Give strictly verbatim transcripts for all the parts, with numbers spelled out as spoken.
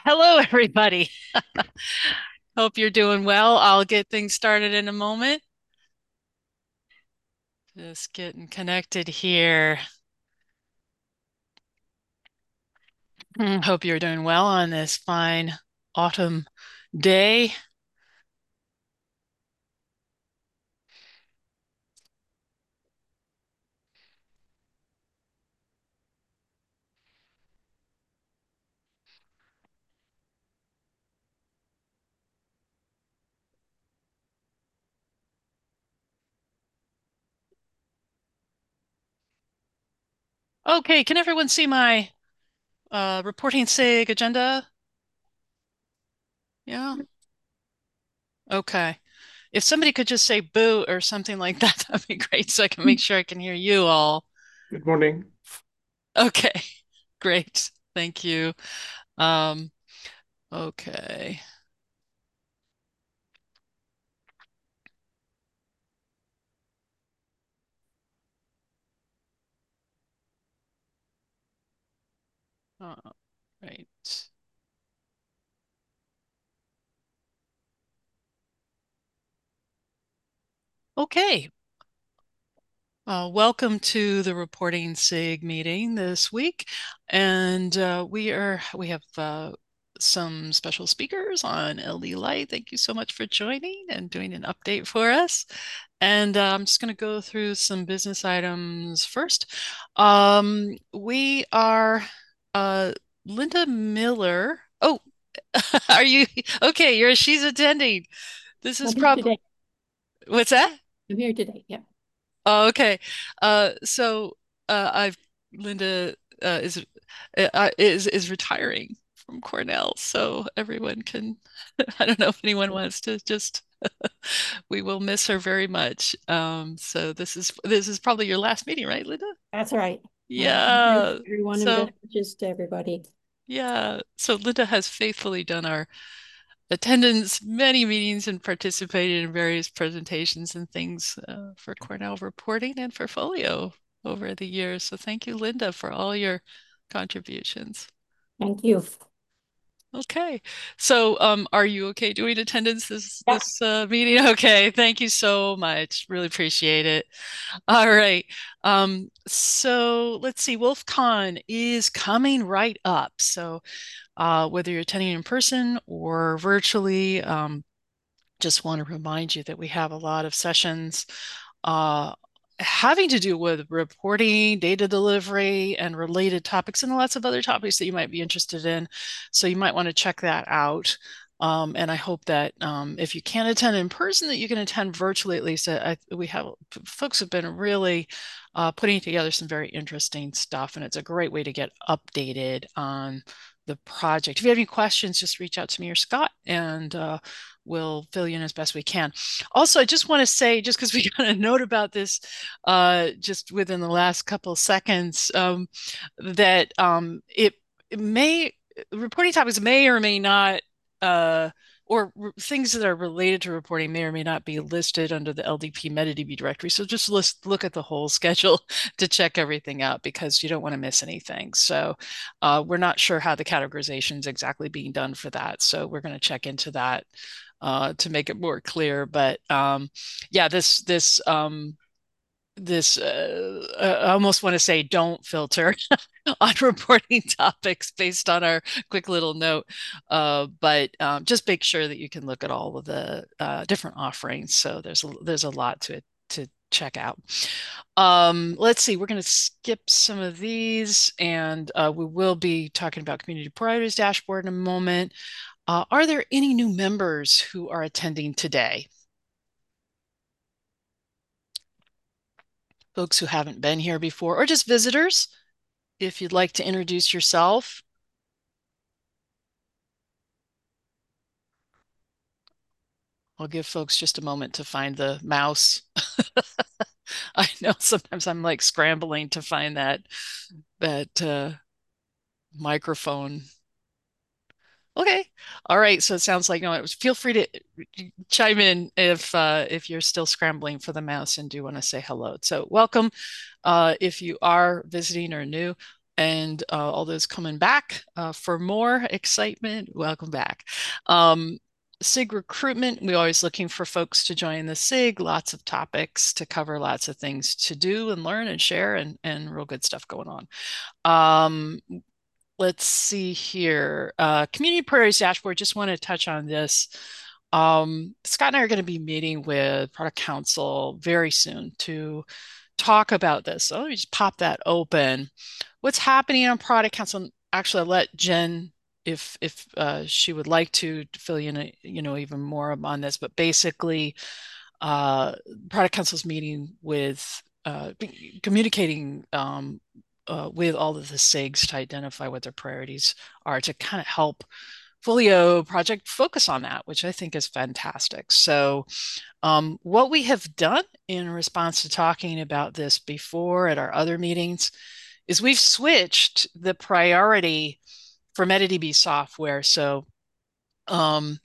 Hello, everybody. Hope you're doing well. I'll get things started in a moment. Just getting connected here. Hmm, Hope you're doing well on this fine autumn day. Okay, can everyone see my uh, reporting SIG agenda? Yeah. Okay. If somebody could just say boo or something like that, that'd be great so I can make sure I can hear you all. Good morning. Okay, great. Thank you. Um, okay. All right. Okay. Uh, welcome to the Reporting SIG meeting this week. And uh, we are we have uh, some special speakers on L D Light. Thank you so much for joining and doing an update for us. And uh, I'm just going to go through some business items first. Um, we are uh, Linda Miller. Oh, are you okay? You're she's attending. This is I'm here probably today. what's that? I'm here today. Yeah. Oh, okay. Uh, so uh, I've Linda uh, is uh, is is retiring from Cornell, so everyone can. I don't know if anyone wants to just. We will miss her very much. Um, so this is this is probably your last meeting, right, Linda? That's right. Uh, thanks, Yeah. everyone, and So best wishes to everybody. yeah. So Linda has faithfully done our attendance many meetings and participated in various presentations and things uh, for Cornell reporting and for Folio over the years. So thank you, Linda, for all your contributions. Thank you. Okay. So um, are you okay doing attendance this Yeah. this uh, meeting? Okay. Thank you so much. Really appreciate it. All right. Um, so let's see. WolfCon is coming right up. So uh, whether you're attending in person or virtually, um, just want to remind you that we have a lot of sessions uh, having to do with reporting, data delivery, and related topics, and lots of other topics that you might be interested in. So you might want to check that out. Um, and I hope that um, if you can't attend in person, that you can attend virtually at least. I, we have folks have been really uh, putting together some very interesting stuff, and it's a great way to get updated on the project. If you have any questions, just reach out to me or Scott, and uh, we'll fill you in as best we can. Also, I just want to say, just because we got a note about this uh, just within the last couple of seconds, um, that um, it, it may, reporting topics may or may not, uh, or things that are related to reporting may or may not be listed under the L D P MetaDB directory. So just list, look at the whole schedule to check everything out because you don't want to miss anything. So uh, we're not sure how the categorizations exactly being done for that. So we're going to check into that uh, to make it more clear. But um, yeah, this this um, this uh, I almost want to say don't filter on reporting topics based on our quick little note, uh, but um, just make sure that you can look at all of the uh, different offerings. So there's a, there's a lot to it to check out. Um, let's see, we're going to skip some of these, and uh, we will be talking about Community Priorities Dashboard in a moment. Uh, are there any new members who are attending today? Folks who haven't been here before, or just visitors? If you'd like to introduce yourself. I'll give folks just a moment to find the mouse. I know sometimes I'm like scrambling to find that that uh, microphone. Okay. All right. So it sounds like, you know, feel free to chime in if uh, if you're still scrambling for the mouse and do want to say hello. So welcome uh, if you are visiting or new. and uh, all those coming back uh, for more excitement, welcome back. Um, SIG recruitment, we're always looking for folks to join the SIG, lots of topics to cover, lots of things to do and learn and share, and, and real good stuff going on. Um, let's see here. Uh, Community Priorities Dashboard, just want to touch on this. Um, Scott and I are going to be meeting with Product Council very soon to talk about this. So let me just pop that open. What's happening on Product Council? Actually, I'll let Jen, if if uh, she would like to, fill you in, a, you know, even more on this. But basically, uh, Product Council's meeting with uh, communicating um, uh, with all of the SIGs to identify what their priorities are to kind of help Folio project focus on that, which I think is fantastic. So um, what we have done in response to talking about this before at our other meetings is we've switched the priority for MetaDB software. So um,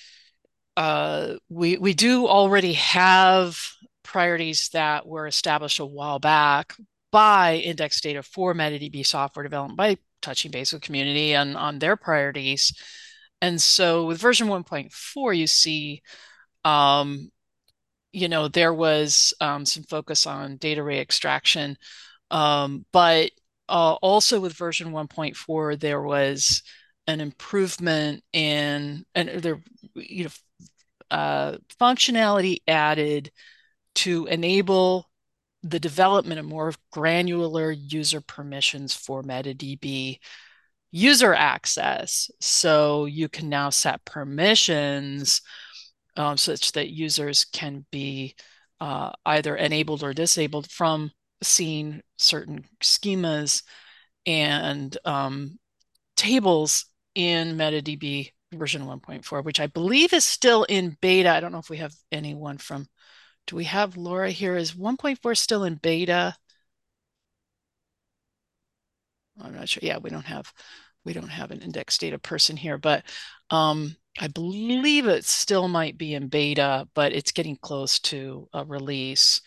uh, we we do already have priorities that were established a while back by Index Data for MetaDB software development by touching base with community and on their priorities. And so with version one point four, you see, um, you know, there was um, some focus on data array extraction, um, but uh, also with version one point four, there was an improvement in, and there, you know, uh, functionality added to enable the development of more granular user permissions for MetaDB user access. So you can now set permissions um, such that users can be uh, either enabled or disabled from seeing certain schemas and um, tables in MetaDB version one point four, which I believe is still in beta. I don't know if we have anyone from, do we have Laura here? Is one point four still in beta? I'm not sure. Yeah, we don't have we don't have an index data person here, but um, I believe it still might be in beta, but it's getting close to a release.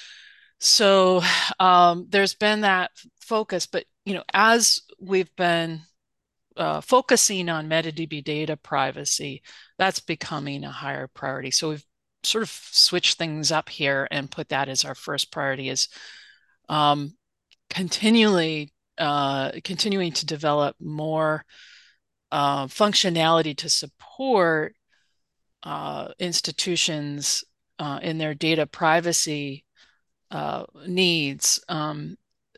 So um, there's been that focus, but you know, as we've been uh, focusing on MetaDB data privacy, that's becoming a higher priority. So we've sort of switched things up here and put that as our first priority is um, continually uh, continuing to develop more uh, functionality to support uh, institutions uh, in their data privacy uh, needs. Um,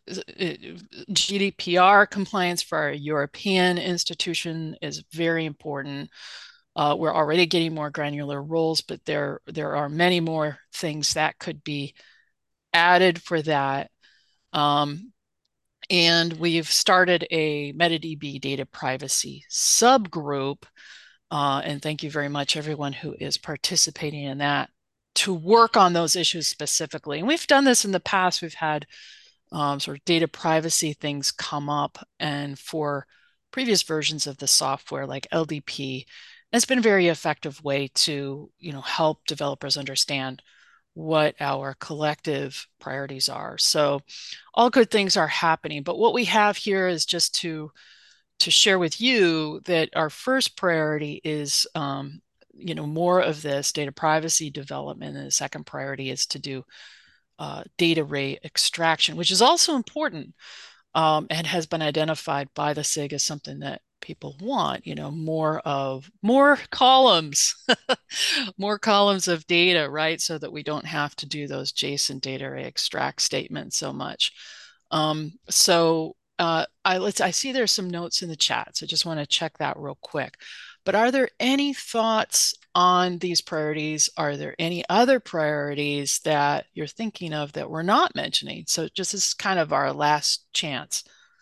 G D P R compliance for our European institution is very important. Uh, we're already getting more granular roles, but there there are many more things that could be added for that. Um, and we've started a MetaDB data privacy subgroup. Uh, and thank you very much, everyone who is participating in that, to work on those issues specifically. And we've done this in the past. We've had um, sort of data privacy things come up, and for previous versions of the software like L D P, it's been a very effective way to, you know, help developers understand what our collective priorities are. So all good things are happening, but what we have here is just to to share with you that our first priority is um, you know, more of this data privacy development, and the second priority is to do uh, data array extraction, which is also important um, and has been identified by the SIG as something that people want, you know, more of more columns, more columns of data, right? So that we don't have to do those JSON data array extract statements so much. Um, so uh, I let's I see there's some notes in the chat, so just want to check that real quick. But are there any thoughts on these priorities? Are there any other priorities that you're thinking of that we're not mentioning? So just as kind of our last chance.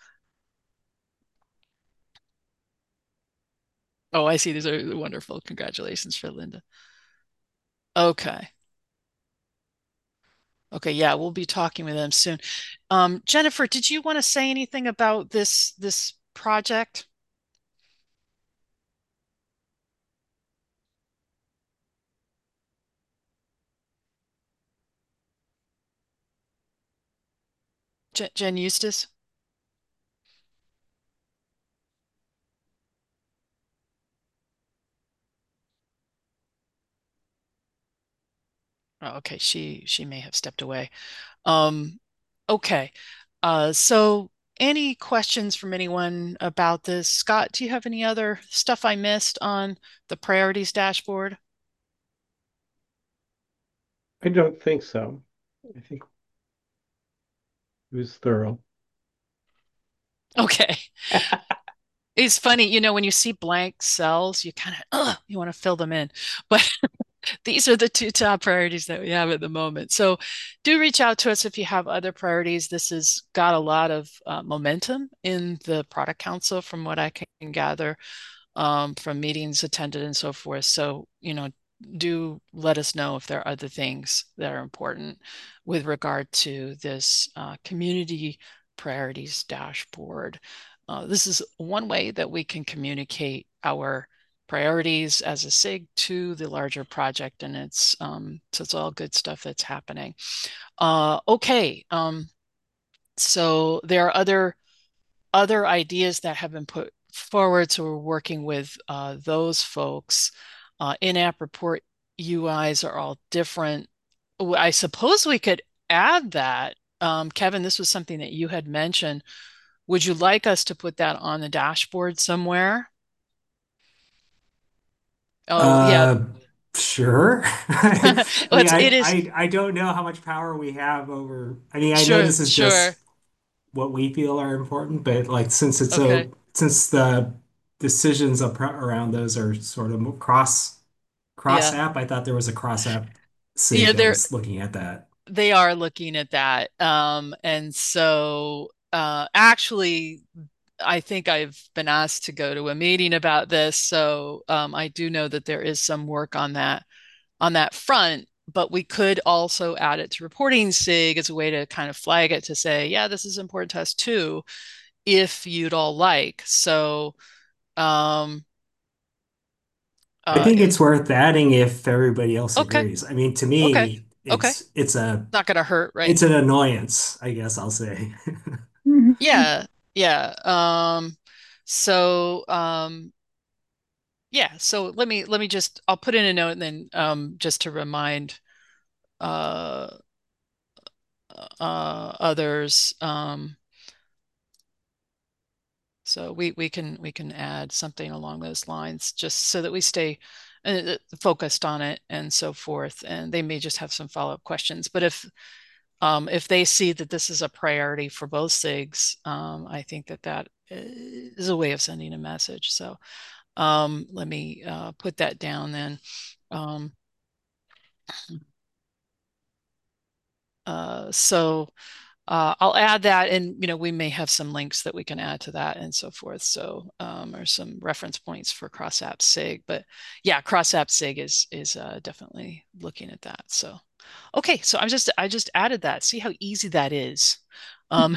Oh, I see. These are wonderful. Congratulations for Linda. Okay. Okay, yeah, we'll be talking with them soon. Um, Jennifer, did you want to say anything about this this project? Jen, Jen Eustace? Oh, okay, she she may have stepped away. Um, okay. Uh, so any questions from anyone about this? Scott, do you have any other stuff I missed on the priorities dashboard? I don't think so. I think it was thorough. Okay. It's funny, you know, when you see blank cells, you kind of, you want to fill them in. But these are the two top priorities that we have at the moment. So do reach out to us if you have other priorities. This has got a lot of uh, momentum in the product council from what I can gather um, from meetings attended and so forth. So, you know, do let us know if there are other things that are important with regard to this uh, community priorities dashboard. Uh, this is one way that we can communicate our priorities as a SIG to the larger project, and it's um, so it's all good stuff that's happening. Uh, okay, um, so there are other other ideas that have been put forward. So we're working with uh, those folks. Uh, in-app report U Is are all different. I suppose we could add that. Um, Kevin, this was something that you had mentioned. Would you like us to put that on the dashboard somewhere? Oh, yeah. Uh, sure. I Well, mean, it's, it I, is. I I don't know how much power we have over. I mean, I know Sure, this is sure. just what we feel are important, but like since it's Okay. so since the decisions up around those are sort of cross cross Yeah. app, I thought there was a cross app SIG Yeah, that they're was looking at that. they are looking at that. Um, and so uh actually I think I've been asked to go to a meeting about this. So um I do know that there is some work on that on that front, but we could also add it to reporting SIG as a way to kind of flag it to say, yeah, this is important to us too, if you'd all like. So um I uh think in it's worth adding if everybody else okay, agrees. I mean, to okay, me, okay. it's it's a Not gonna hurt, right? it's an annoyance, I guess I'll say. Yeah, yeah. Um, so um, yeah. So let me let me just I'll put in a note and then um, just to remind uh, uh, others. Um, so we we can we can add something along those lines just so that we stay uh, focused on it and so forth. And they may just have some follow-up questions. But if um, if they see that this is a priority for both SIGs, um, I think that that is a way of sending a message. So um, let me uh, put that down then. Um, uh, so uh, I'll add that, and you know we may have some links that we can add to that and so forth. So um, or some reference points for cross app SIG, but yeah, cross app SIG is is uh, definitely looking at that. So okay, so I'm just I just added that. See how easy that is. Um,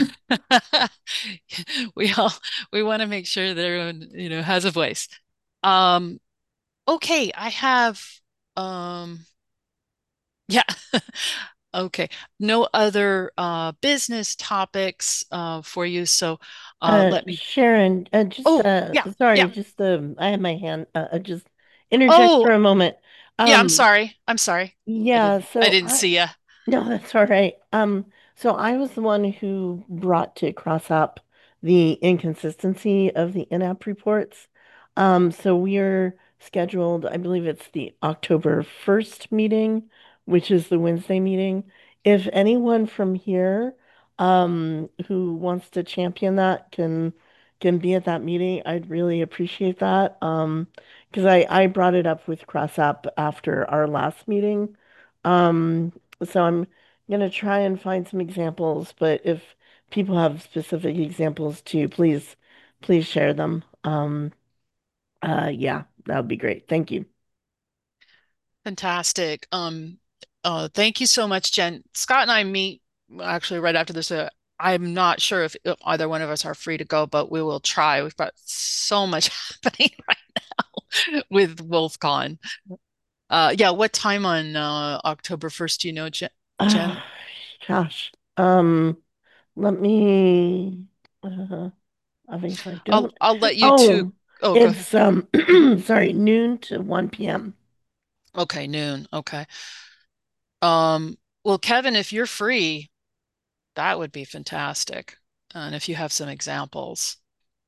we all we want to make sure that everyone you know has a voice. Um, okay, I have um yeah. Okay. No other uh business topics uh for you. So uh Uh, let me Sharon, uh, just Oh, uh, yeah. sorry, Yeah. just um, I have my hand. Uh, uh, just interject Oh, for a moment. yeah, I'm Um, sorry. I'm sorry. I yeah. didn't I So didn't I see ya. No, that's all right. Um, so I was the one who brought to cross up the inconsistency of the in-app reports. Um, so we're scheduled, I believe it's the October first meeting, which is the Wednesday meeting. If anyone from here um who wants to champion that can can be at that meeting, I'd really appreciate that. Um, because I I brought it up with CrossApp after our last meeting. Um, so I'm gonna try and find some examples, but if people have specific examples too, please, please share them. Um, uh, yeah, that would be great. Thank you. Fantastic. Um uh thank you so much, Jen. Scott and I meet actually right after this. Uh, I'm not sure if either one of us are free to go, but we will try. We've got so much happening right now with WolfCon. Uh, yeah, what time on uh, October first do you know, Je- Uh, Jen? gosh. Um, let me. Uh, obviously, I I'll don't. I'll let you two. Oh, Oh, go ahead. it's um, sorry, noon to one p m. Okay, noon. Okay. Um, well, Kevin, if you're free, that would be fantastic. And if you have some examples,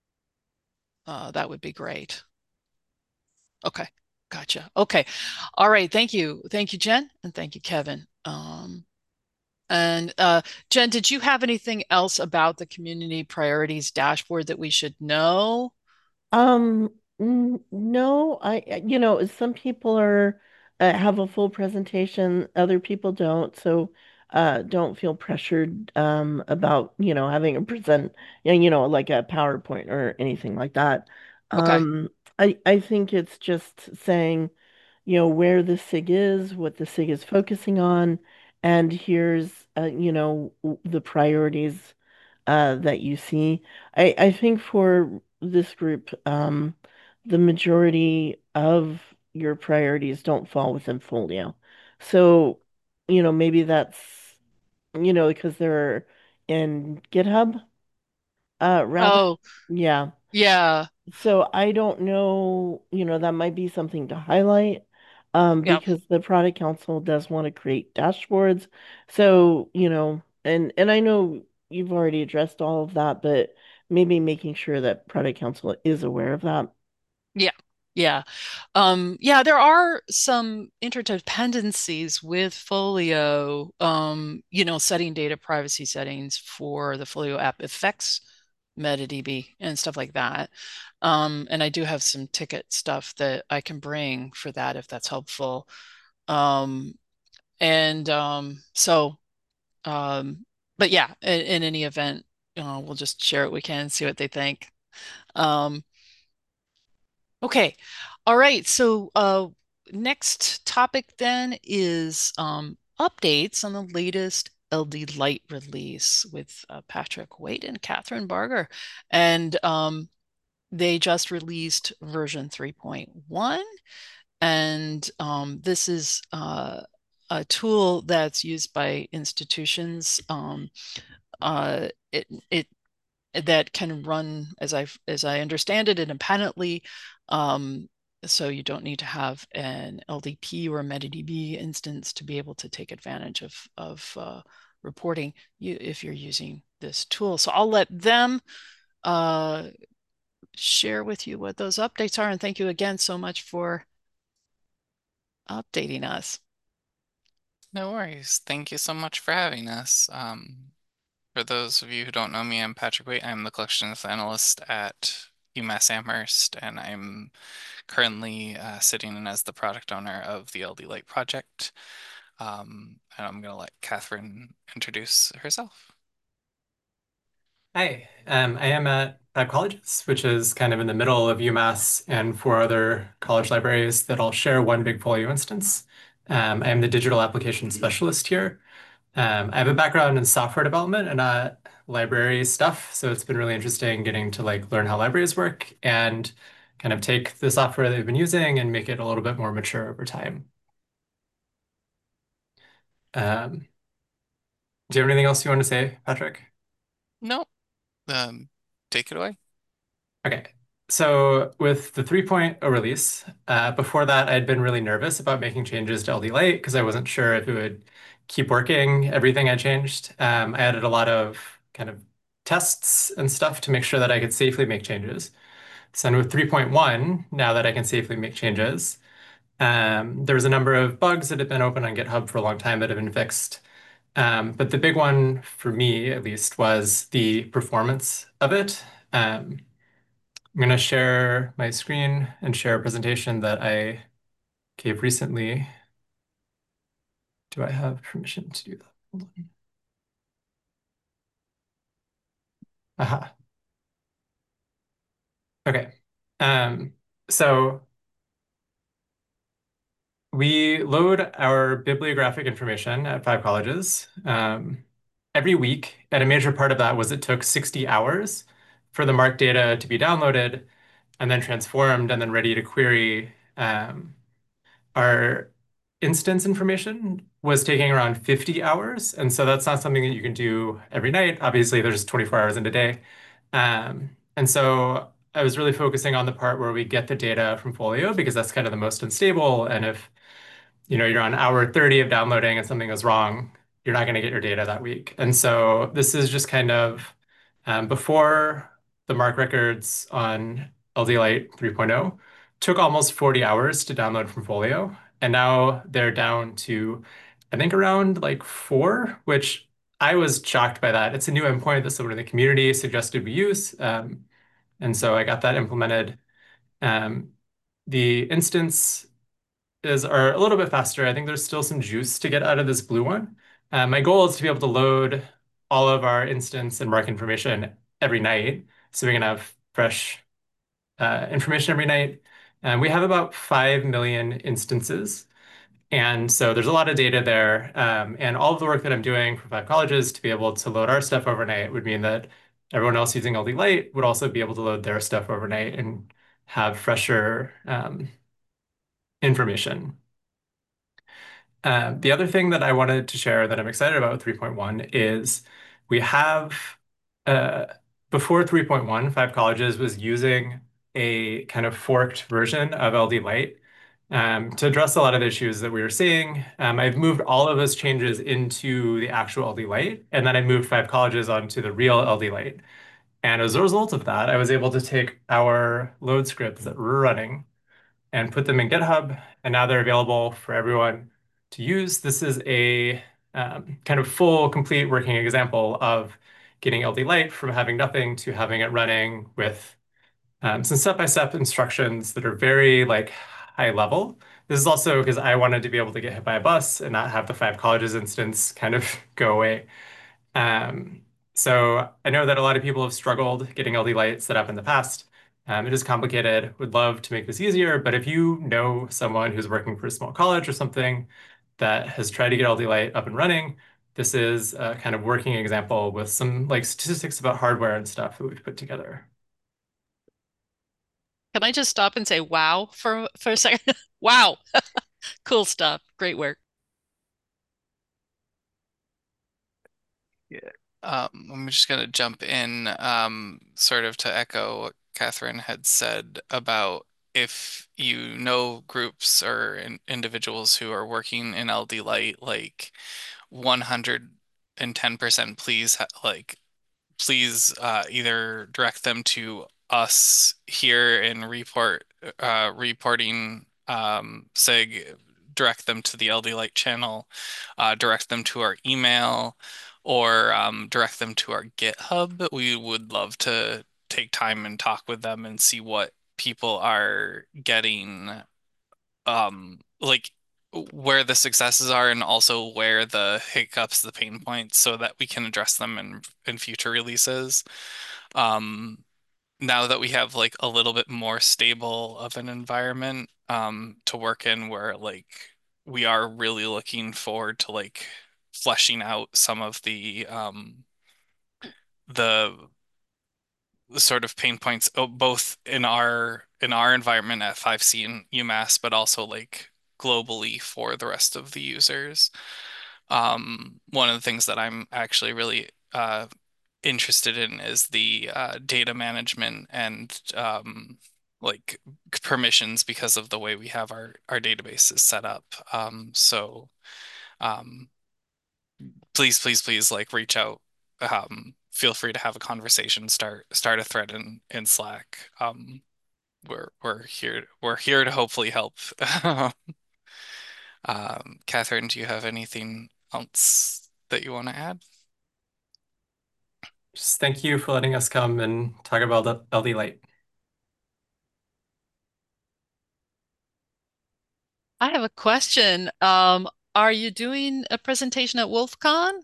uh, that would be great. Okay, gotcha. Okay. All right. Thank you. Thank you, Jen, and thank you, Kevin. Um, and uh, Jen, did you have anything else about the community priorities dashboard that we should know? Um, n- no, I, I- you know, some people are uh, have a full presentation, other people don't, so uh, don't feel pressured um about, you know, having a present, yeah, you know, like a PowerPoint or anything like that. Okay. Um, I I think it's just saying, you know, where the SIG is, what the SIG is focusing on, and here's, uh, you know, w- the priorities uh, that you see. I, I think for this group, um, the majority of your priorities don't fall within Folio. So, you know, maybe that's, you know, because they're in GitHub, uh, rather. Oh, Yeah. yeah. So I don't know, you know, that might be something to highlight, um, Yep. because the product council does want to create dashboards. So, you know, and and I know you've already addressed all of that, but maybe making sure that product council is aware of that. Yeah. Yeah. Um, yeah, there are some interdependencies with Folio, um, you know, setting data privacy settings for the Folio app affects MetaDB and stuff like that. Um, and I do have some ticket stuff that I can bring for that if that's helpful. Um, and um, so, um, but yeah, in, in any event, uh, we'll just share what we can, see what they think. Um, Okay. All right. So, uh, next topic then is um, updates on the latest L D Lite release with uh, Patrick Waite and Catherine Barger. And um, they just released version three point one. And um, this is uh, a tool that's used by institutions. Um, uh, it, it that can run, as I as I understand it, independently. Um, so you don't need to have an L D P or a MetaDB instance to be able to take advantage of of uh, reporting you, if you're using this tool. So I'll let them uh, share with you what those updates are. And thank you again so much for updating us. No worries. Thank you so much for having us. Um, for those of you who don't know me, I'm Patrick Waite. I'm the collections analyst at UMass Amherst, and I'm currently uh, sitting in as the product owner of the L D Lite project. Um, and I'm going to let Catherine introduce herself. Hi, um, I am at Five Colleges, which is kind of in the middle of UMass and four other college libraries that all share one big Folio instance. Um, I am the digital application specialist here. Um, I have a background in software development and not library stuff, so it's been really interesting getting to like learn how libraries work and kind of take the software they've been using and make it a little bit more mature over time. Um, do you have anything else you want to say, Patrick? No, um, take it away. Okay. So with the 3.0 release, uh, before that, I'd been really nervous about making changes to L D Lite because I wasn't sure if it would keep working, everything I changed. Um, I added a lot of kind of tests and stuff to make sure that I could safely make changes. So with three point one, now that I can safely make changes, um, there was a number of bugs that had been open on GitHub for a long time that have been fixed. Um, but the big one for me, at least, was the performance of it. Um, I'm going to share my screen and share a presentation that I gave recently. Do I have permission to do that? Hold on. Aha. Okay. Um, so we load our bibliographic information at Five Colleges um, every week, and a major part of that was it took sixty hours for the marked data to be downloaded and then transformed and then ready to query. Um, our instance information was taking around fifty hours. And so that's not something that you can do every night. Obviously, there's twenty-four hours in a day. Um, and so I was really focusing on the part where we get the data from Folio because that's kind of the most unstable. And if you know, you're on hour thirty of downloading and something goes wrong, you're not going to get your data that week. And so this is just kind of um, before the MARC records on L D Lite 3.0 took almost forty hours to download from Folio. And now they're down to, I think, around like four, which I was shocked by that. It's a new endpoint that someone in the community suggested we use. Um, and so I got that implemented. Um, the instance is are a little bit faster. I think there's still some juice to get out of this blue one. Uh, my goal is to be able to load all of our instance and mark information every night, so we can have fresh uh, information every night. And we have about five million instances. And so there's a lot of data there. Um, and all of the work that I'm doing for five colleges to be able to load our stuff overnight would mean that everyone else using L D Lite would also be able to load their stuff overnight and have fresher um, information. Uh, the other thing that I wanted to share that I'm excited about with three point one is we have, uh, before three point one, Five Colleges was using a kind of forked version of L D Lite um, to address a lot of the issues that we were seeing. Um, I've moved all of those changes into the actual L D Lite, and then I moved Five Colleges onto the real L D Lite. And as a result of that, I was able to take our load scripts that we're running and put them in GitHub, and now they're available for everyone to use. This is a um, kind of full, complete working example of getting L D Lite from having nothing to having it running with um, some step-by-step instructions that are very like high level. This is also because I wanted to be able to get hit by a bus and not have the Five Colleges instance kind of go away. Um, so I know that a lot of people have struggled getting L D Lite set up in the past. Um, it is complicated. Would love to make this easier, but if you know someone who's working for a small college or something that has tried to get L D Lite up and running, this is a kind of working example with some like statistics about hardware and stuff that we've put together. Can I just stop and say wow for for a second? Wow. Cool stuff. Great work. Yeah. Um, I'm just going to jump in, um, sort of to echo what Catherine had said about if you know groups or in individuals who are working in L D Lite, like one hundred ten percent please, ha like please uh, either direct them to us here in report uh, reporting um, SIG, direct them to the L D Lite channel, uh, direct them to our email, or um, direct them to our GitHub. We would love to take time and talk with them and see what people are getting, um, like where the successes are and also where the hiccups, the pain points, so that we can address them in in future releases. Um, Now that we have like a little bit more stable of an environment um to work in where like we are really looking forward to like fleshing out some of the um the the sort of pain points oh, both in our in our environment at five C and UMass, but also like globally for the rest of the users. Um, one of the things that I'm actually really uh, interested in is the uh, data management and um, like permissions because of the way we have our our databases set up. Um, so um, please, please, please, like reach out. Um, feel free to have a conversation. Start start a thread in in Slack. Um, we're we're here we're here to hopefully help. Um, Catherine, do you have anything else that you want to add? Just thank you for letting us come and talk about L D Lite. I have a question. Um, are you doing a presentation at WolfCon?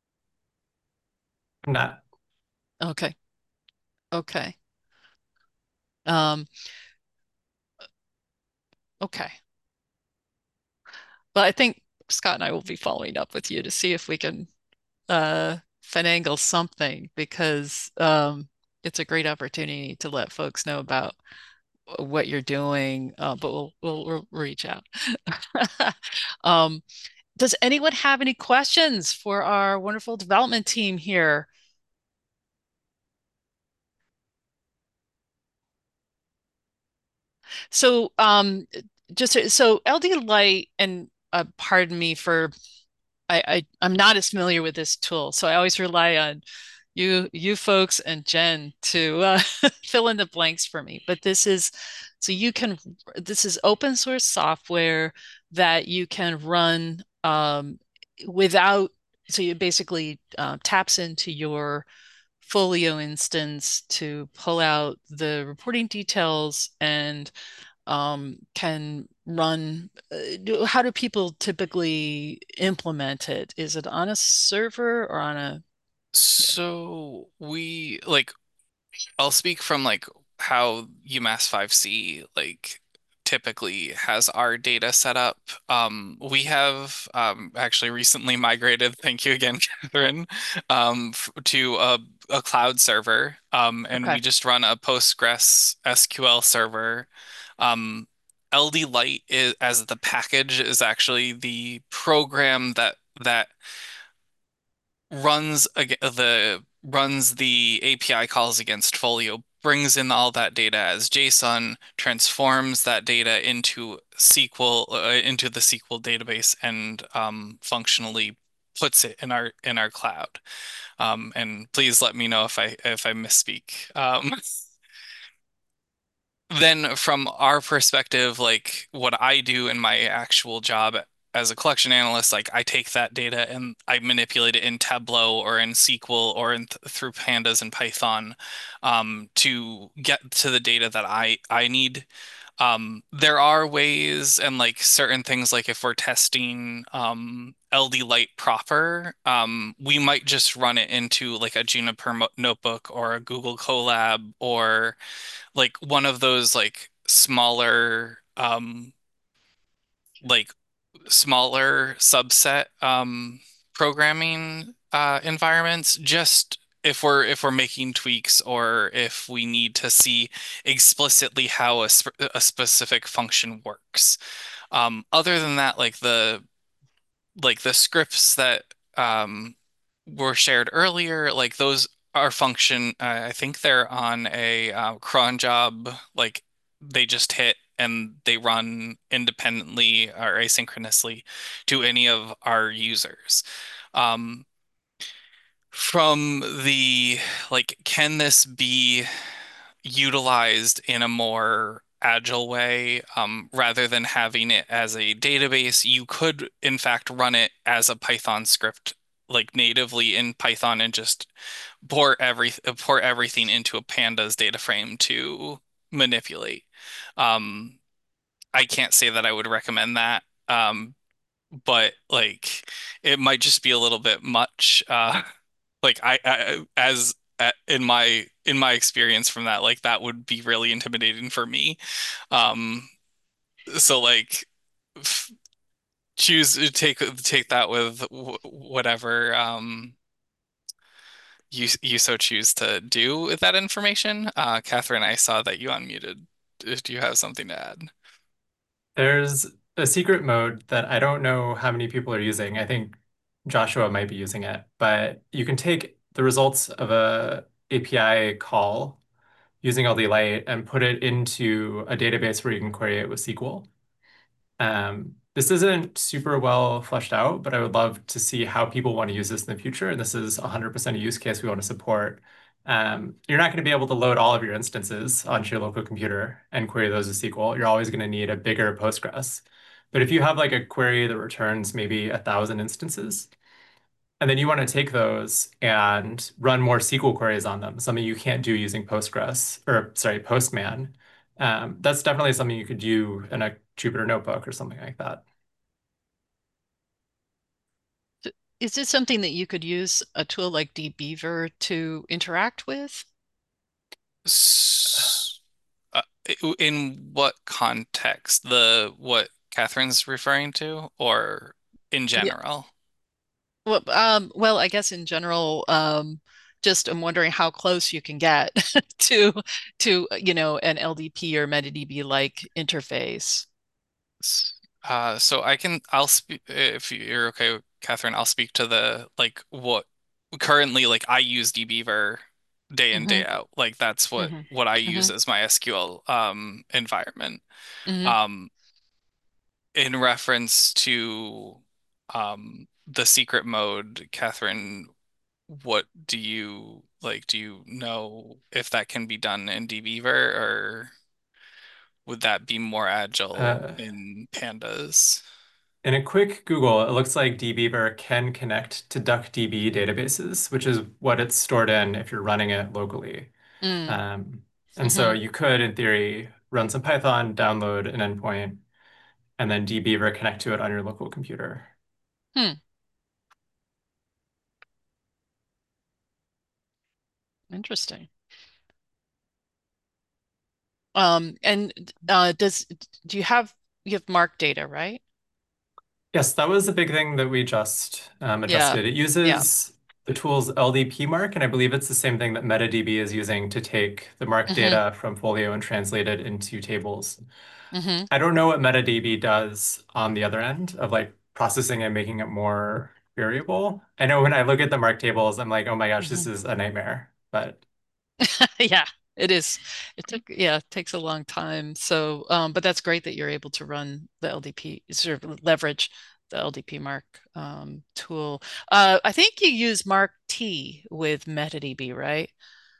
I'm not. Okay. Okay. Um, okay. But I think Scott and I will be following up with you to see if we can uh finagle something because um it's a great opportunity to let folks know about what you're doing. Uh, but we'll, we'll we'll reach out. Um, does anyone have any questions for our wonderful development team here? So um just so L D Lite and uh, pardon me for I, I I'm not as familiar with this tool, so I always rely on you you folks and Jen to uh, fill in the blanks for me. But this is so you can this is open source software that you can run um, without. So you basically uh, taps into your Folio instance to pull out the reporting details and um, can run. Uh, how do people typically implement it? Is it on a server or on a? So we like I'll speak from like how UMass five C like typically has our data set up. Um, we have um, actually recently migrated, thank you again, Catherine, um, f- to a, a cloud server. Um, and we Okay. just run a Postgres S Q L server. Um, L D Lite is, as the package is actually the program that that runs ag the runs the A P I calls against Folio, brings in all that data as JSON, transforms that data into S Q L uh, into the S Q L database, and um, functionally puts it in our in our cloud. Um, and please let me know if I if I misspeak. Um, then from our perspective, like what I do in my actual job as a collection analyst, like I take that data and I manipulate it in Tableau or in S Q L or in th through Pandas and Python um, to get to the data that I I need. Um, there are ways and like certain things like if we're testing um, L D Lite proper, um, we might just run it into like a Juniper mo- notebook or a Google Colab or like one of those like smaller um like smaller subset um programming uh environments just if we're if we're making tweaks or if we need to see explicitly how a, sp a specific function works. Um, other than that, like the like the scripts that um, were shared earlier, like those are function. Uh, I think they're on a uh, cron job. Like they just hit and they run independently or asynchronously to any of our users. Um, from the like, can this be utilized in a more agile way, um, rather than having it as a database? You could, in fact, run it as a Python script, like natively in Python, and just pour every pour everything into a pandas data frame to manipulate. Um, I can't say that I would recommend that, um, but like it might just be a little bit much. Uh, like I, I as uh, in my in my experience from that, like that would be really intimidating for me. Um, so like f choose take take that with w whatever um you you so choose to do with that information. Uh, Catherine, I saw that you unmuted. Do you have something to add? There's a secret mode that I don't know how many people are using. I think Joshua might be using it, but you can take the results of a API call using L D Lite and put it into a database where you can query it with S Q L. Um, this isn't super well fleshed out, but I would love to see how people want to use this in the future. And this is one hundred percent a use case we want to support. Um, you're not going to be able to load all of your instances onto your local computer and query those with S Q L. You're always going to need a bigger Postgres. But if you have like a query that returns maybe a thousand instances, and then you want to take those and run more S Q L queries on them, something you can't do using Postgres or sorry, Postman. Um, that's definitely something you could do in a Jupyter notebook or something like that. Is this something that you could use a tool like dbeaver to interact with? S- uh, in what context? The what Catherine's referring to, or in Yeah. general? Well, um, well, I guess in general, um, just I'm wondering how close you can get to to you know an L D P or MetaDB like interface. S- Uh, so I can, I'll speak if you're okay, Catherine. I'll speak to the like what currently like I use dbeaver day in Hmm. day out. Like that's what Hmm. what I use Hmm. as my S Q L um environment. Hmm. Um, in reference to um, the secret mode, Catherine, what do you like? Do you know if that can be done in dbeaver, or would that be more agile Uh, in pandas? in a quick Google, it looks like dbeaver can connect to DuckDB databases, which is what it's stored in if you're running it locally. Mm, Um, and so hmm you could, in theory, run some Python, download an endpoint, and then dbeaver connect to it on your local computer. Hmm. Interesting. Um, and uh, does do you have you have mark data, right? Yes, that was a big thing that we just um, Yeah. adjusted. It Yeah. uses the tools L D P mark, and I believe it's the same thing that MetaDB is using to take the mark hmm data from Folio and translate it into tables. hmm I don't know what MetaDB does on the other end of like processing and making it more variable. I know when I look at the mark tables, I'm like, oh my gosh, hmm this is a nightmare. But Yeah, it is. It took, yeah, it takes a long time. So, um, but that's great that you're able to run the L D P, sort of leverage the L D P Mark um, tool. Uh, I think you use Mark T with MetaDB, right?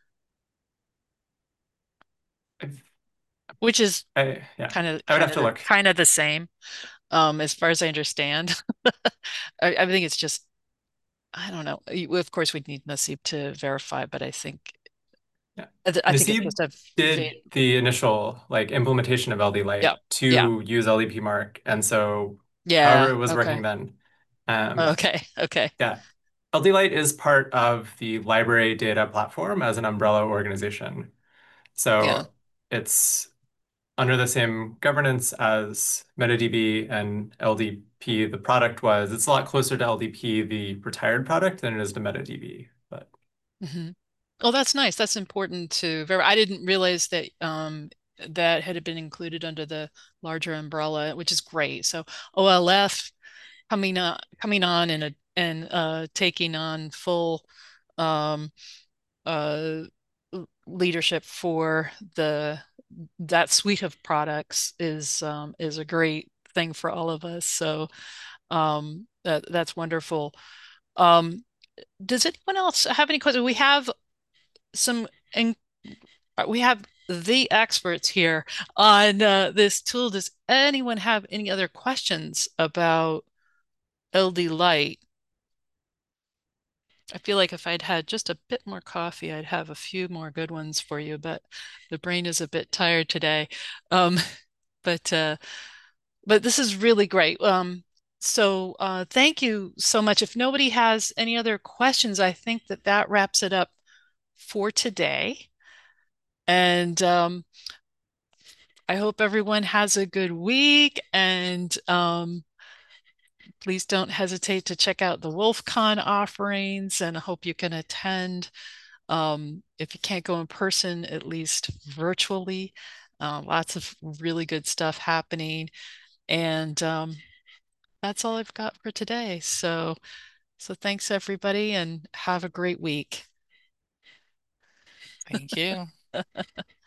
I've, Which is I, yeah, kind of I would kind have of to the look. kind of the same, um, as far as I understand. I, I think it's just, I don't know. You- Of course, we'd need Nassib to verify, but I think Yeah. I think it's Nassib just a did v the initial like implementation of L D yeah, Lite yeah, to use L D P mark, and so however yeah. it was working Okay, then. Um, okay, okay. yeah, L D Lite is part of the library data platform as an umbrella organization. Yeah. So it's under the same governance as MetaDB and L D P, the product was. It's a lot closer to L D P, the retired product, than it is to MetaDB. But hmm Oh, that's nice. That's important to verify. I didn't realize that um, that had been included under the larger umbrella, which is great. So O L F coming on, coming on and a, and uh, taking on full um, uh, leadership for the that suite of products is um, is a great thing for all of us. So um, that that's wonderful. Um, does anyone else have any questions? We have some and we have the experts here on uh, this tool. Does anyone have any other questions about L D Lite? I feel like if I'd had just a bit more coffee, I'd have a few more good ones for you, but the brain is a bit tired today. Um, but uh, but this is really great. Um, so uh, thank you so much. If nobody has any other questions, I think that that wraps it up for today. And um, I hope everyone has a good week, and um, please don't hesitate to check out the WolfCon offerings, and I hope you can attend. Um, if you can't go in person, at least virtually. Uh, lots of really good stuff happening. And um, that's all I've got for today. So, so thanks everybody, and have a great week. Thank you.